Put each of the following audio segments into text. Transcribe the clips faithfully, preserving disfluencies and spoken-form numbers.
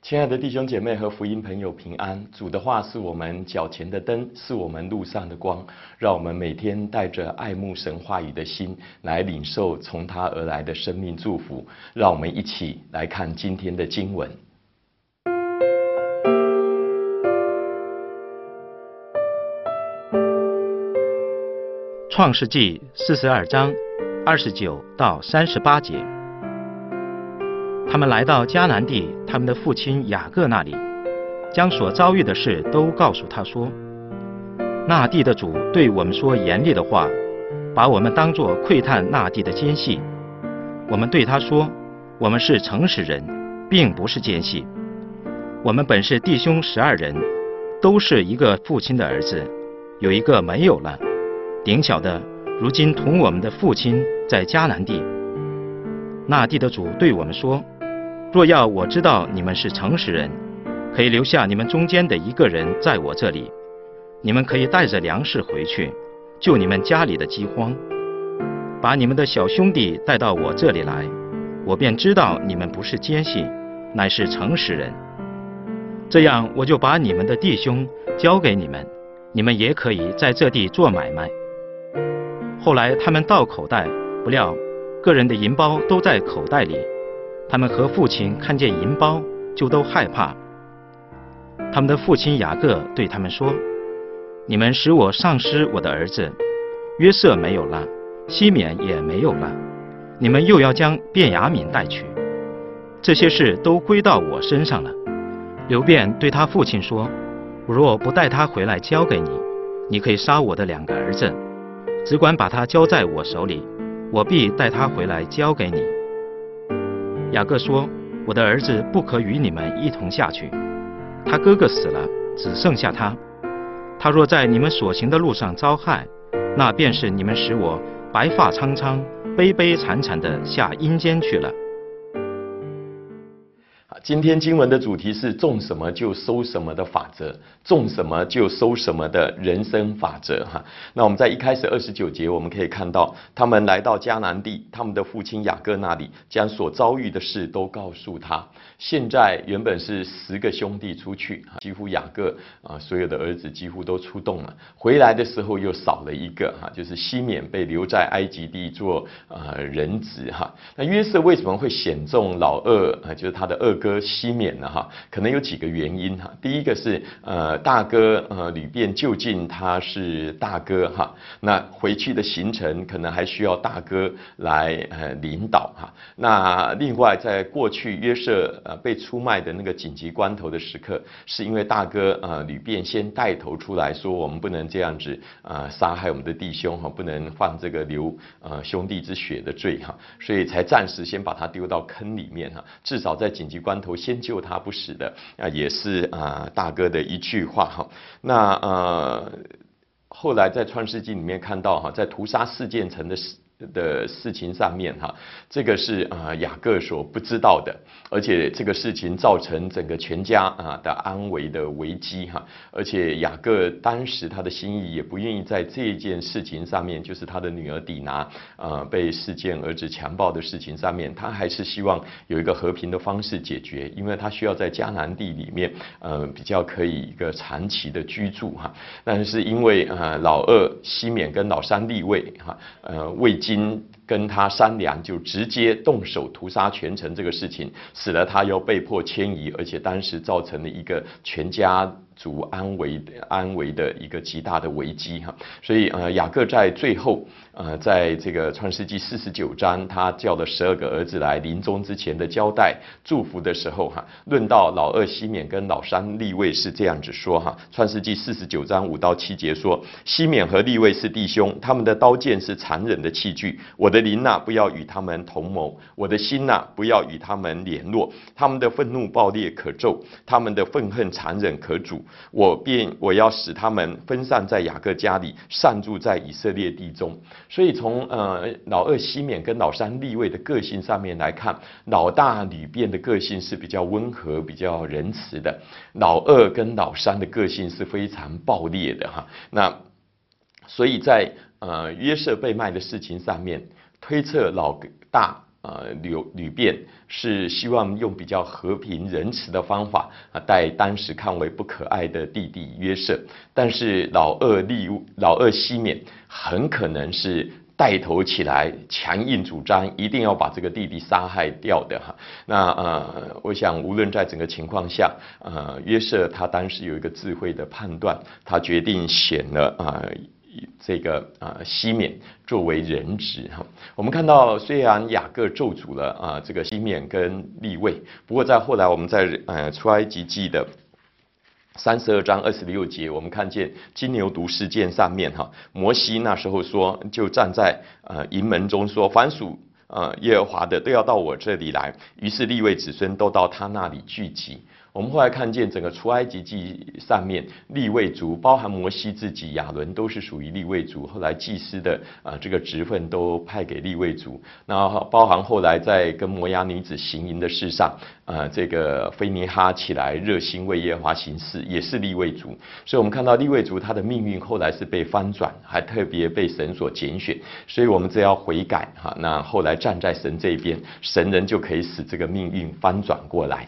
亲爱的弟兄姐妹和福音朋友平安，主的话是我们脚前的灯，是我们路上的光。让我们每天带着爱慕神话语的心来领受从他而来的生命祝福。让我们一起来看今天的经文。 创世纪四十二章二十九到三十八节。他们来到迦南地，他们的父亲雅各那里，将所遭遇的事都告诉他说：那地的主对我们说严厉的话，把我们当作窥探那地的奸细。我们对他说：我们是诚实人，并不是奸细。我们本是弟兄十二人，都是一个父亲的儿子，有一个没有了，顶小的如今同我们的父亲在迦南地。那地的主对我们说：若要我知道你们是诚实人，可以留下你们中间的一个人在我这里，你们可以带着粮食回去，救你们家里的饥荒，把你们的小兄弟带到我这里来，我便知道你们不是奸细，乃是诚实人。这样我就把你们的弟兄交给你们，你们也可以在这地做买卖。后来他们到口袋，不料个人的银包都在口袋里。他们和父亲看见银包，就都害怕。他们的父亲雅各对他们说：你们使我丧失我的儿子，约瑟没有了，西缅也没有了，你们又要将便雅悯带去，这些事都归到我身上了。流便对他父亲说：我若不带他回来交给你，你可以杀我的两个儿子，只管把他交在我手里，我必带他回来交给你。雅各说：我的儿子不可与你们一同下去，他哥哥死了，只剩下他。他若在你们所行的路上遭害，那便是你们使我白发苍苍、悲悲惨惨地下阴间去了。 今天经文的主题是种什么就收什么的法则，种什么就收什么的人生法则哈。那我们在一开始二十九节我们可以看到，他们来到迦南地，他们的父亲雅各那里，将所遭遇的事都告诉他。现在原本是十个兄弟出去，几乎雅各啊所有的儿子几乎都出动了，回来的时候又少了一个哈，就是西缅被留在埃及地做呃人质哈。那约瑟为什么会选中老二啊，就是他的二哥西缅呢哈？可能有几个原因哈。第一个是呃大哥呃吕便就近他是大哥哈，那回去的行程可能还需要大哥来呃领导哈。那另外在过去约瑟呃被出卖的那个紧急关头的时刻，是因为大哥呃吕便先带头出来说我们不能这样子呃杀害我们的弟兄哈，不能犯这个流呃兄弟之血的罪哈，所以才暂时先把他丢到坑里面哈，至少在紧急关头先救他不死的啊，也是啊、呃、大哥的一句话哈。那呃后来在创世纪里面看到哈，在屠杀四件城的事的事情上面哈，这个是啊、呃、雅各所不知道的，而且这个事情造成整个全家啊的安危的危机哈，而且雅各当时他的心意也不愿意在这件事情上面，就是他的女儿底拿呃被事件儿子强暴的事情上面，他还是希望有一个和平的方式解决，因为他需要在迦南地里面呃比较可以一个长期的居住哈，但是因为呃老二西缅跟老三利未哈呃未经跟他商量，就直接动手屠杀全城这个事情，使得他又被迫迁移，而且当时造成了一个全家族安危安危的一个极大的危机哈。所以呃雅各在最后呃在这个创世纪四十九章，他叫了十二个儿子来临终之前的交代祝福的时候哈，论到老二西缅跟老三利未是这样子说哈。创世纪四十九章五到七节说：西缅和利未是弟兄，他们的刀剑是残忍的器具，我的灵呐、啊、不要与他们同谋，我的心呐、啊、不要与他们联络，他们的愤怒暴烈可咒，他们的愤恨残忍可阻，我便我要使他们分散在雅各家里，散住在以色列地中。所以从呃老二西缅跟老三利未的个性上面来看，老大吕便的个性是比较温和、比较仁慈的，老二跟老三的个性是非常暴烈的哈。那所以在呃约瑟被卖的事情上面，推测老大呃吕吕辩是希望用比较和平仁慈的方法啊带当时看为不可爱的弟弟约瑟，但是老二利老二西缅很可能是带头起来，强硬主张一定要把这个弟弟杀害掉的哈。那呃，我想无论在整个情况下，呃，约瑟他当时有一个智慧的判断，他决定选了啊。呃这个呃西缅作为人质哈，我们看到虽然雅各咒诅了啊、呃、这个西缅跟利未，不过在后来我们在呃出埃及记的三十二章二十六节，我们看见金牛犊事件上面哈，摩西那时候说就站在呃营门中说，凡属呃耶和华的都要到我这里来，于是利未子孙都到他那里聚集。我们后来看见整个出埃及记上面，利未族包含摩西自己、亚伦都是属于利未族。后来祭司的啊、呃、这个职分都派给利未族。那包含后来在跟摩押女子行淫的事上，呃这个菲尼哈起来热心为耶和华行事，也是利未族。所以我们看到利未族他的命运后来是被翻转，还特别被神所拣选。所以我们只要悔改哈，那后来站在神这边，神人就可以使这个命运翻转过来。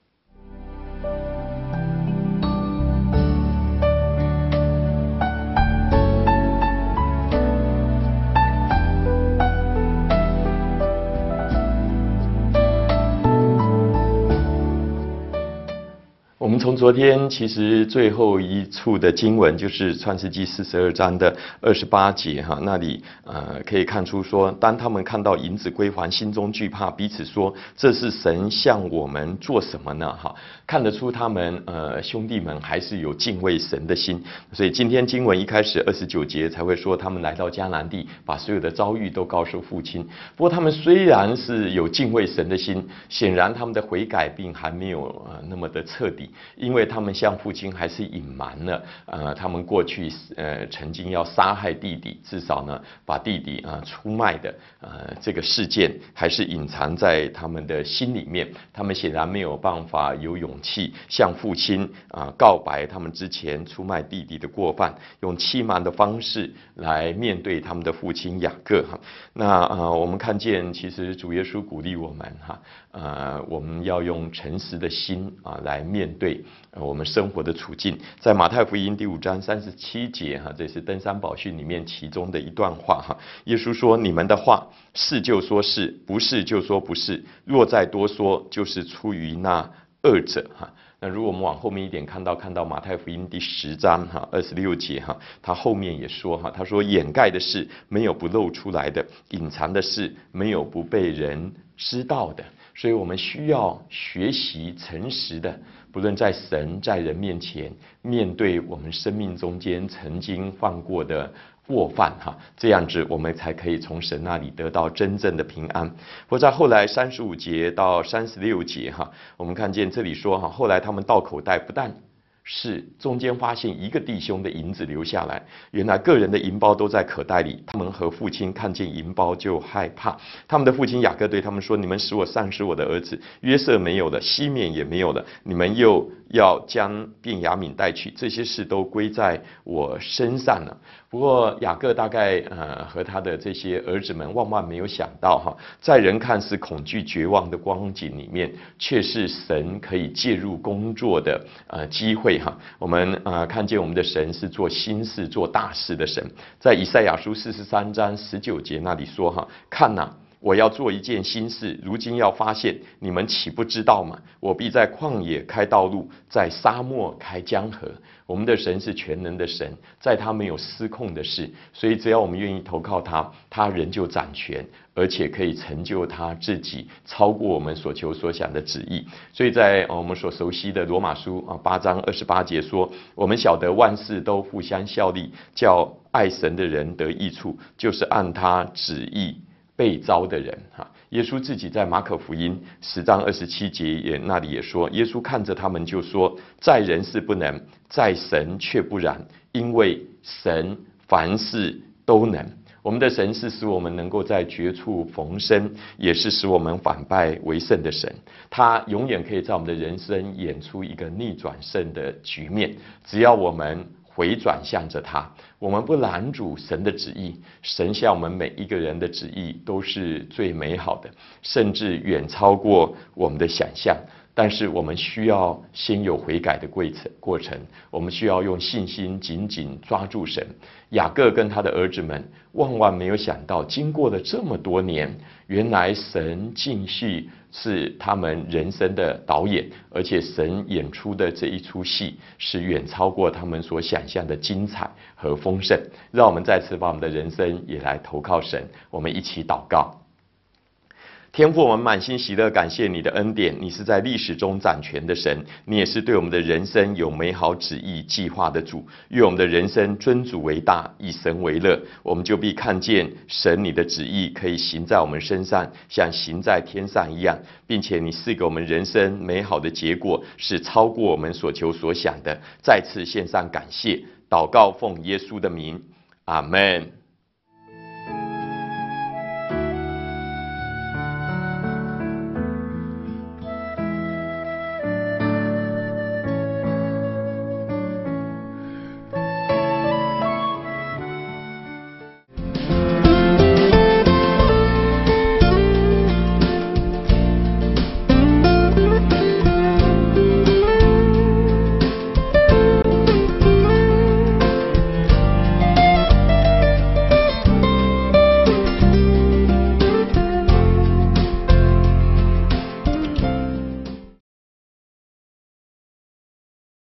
我们从昨天其实最后一处的经文就是创世纪四十二章的二十八节哈，那里呃可以看出说，当他们看到银子归还，心中惧怕，彼此说：“这是神向我们做什么呢？”哈，看得出他们呃兄弟们还是有敬畏神的心，所以今天经文一开始二十九节才会说他们来到迦南地，把所有的遭遇都告诉父亲。不过他们虽然是有敬畏神的心，显然他们的悔改并还没有呃那么的彻底。因为他们向父亲还是隐瞒了，呃，他们过去呃曾经要杀害弟弟，至少呢把弟弟啊、呃、出卖的呃这个事件还是隐藏在他们的心里面。他们显然没有办法有勇气向父亲啊、呃、告白他们之前出卖弟弟的过犯，用欺瞒的方式来面对他们的父亲雅各哈。那呃我们看见其实主耶稣鼓励我们哈，呃我们要用诚实的心啊来面对。对我们生活的处境，在马太福音第五章三十七节哈，这是登山宝训里面其中的一段话哈。耶稣说：“你们的话是就说是，不是就说不是。若再多说，就是出于那恶者哈。”那如果我们往后面一点看到，看到马太福音第十章哈二十六节哈，他后面也说哈，他说掩盖的事没有不露出来的，隐藏的事没有不被人知道的。所以我们需要学习诚实的，不论在神在人面前，面对我们生命中间曾经犯过的过犯哈，这样子我们才可以从神那里得到真正的平安。或在后来三十五节到三十六节哈，我们看见这里说哈，后来他们倒口袋，不但是中间发现一个弟兄的银子留下来，原来个人的银包都在口袋里。他们和父亲看见银包就害怕。他们的父亲雅各对他们说：“你们使我丧失我的儿子约瑟没有了，西缅也没有了，你们又要将便雅悯带去，这些事都归在我身上了。”不过雅各大概呃和他的这些儿子们万万没有想到哈，在人看似恐惧绝望的光景里面，却是神可以介入工作的呃机会哈。我们呃看见我们的神是做新事做大事的神，在以赛亚书四十三章十九节那里说哈，看哪，我要做一件新事，如今要发现，你们岂不知道吗？我必在旷野开道路，在沙漠开江河。我们的神是全能的神，在他没有失控的事，所以只要我们愿意投靠他，他仍旧掌权，而且可以成就他自己超过我们所求所想的旨意。所以在我们所熟悉的罗马书啊八章二十八节说，我们晓得万事都互相效力，叫爱神的人得益处，就是按他旨意被召的人哈。耶稣自己在马可福音十章二十七节也那里也说，耶稣看着他们就说，在人是不能，在神却不然，因为神凡事都能。我们的神是使我们能够在绝处逢生，也是使我们反败为胜的神。他永远可以在我们的人生演出一个逆转胜的局面，只要我们回转向着他。我们不拦阻神的旨意，神向我们每一个人的旨意都是最美好的，甚至远超过我们的想象。但是我们需要先有悔改的过程，我们需要用信心紧紧抓住神。雅各跟他的儿子们万万没有想到，经过了这么多年，原来神竟是是他们人生的导演，而且神演出的这一出戏是远超过他们所想象的精彩和丰盛。让我们再次把我们的人生也来投靠神，我们一起祷告。天父，我们满心喜乐，感谢你的恩典。你是在历史中掌权的神，你也是对我们的人生有美好旨意计划的主。愿我们的人生尊主为大，以神为乐，我们就必看见神你的旨意可以行在我们身上，像行在天上一样，并且你赐给我们人生美好的结果，是超过我们所求所想的。再次献上感谢，祷告奉耶稣的名，阿们。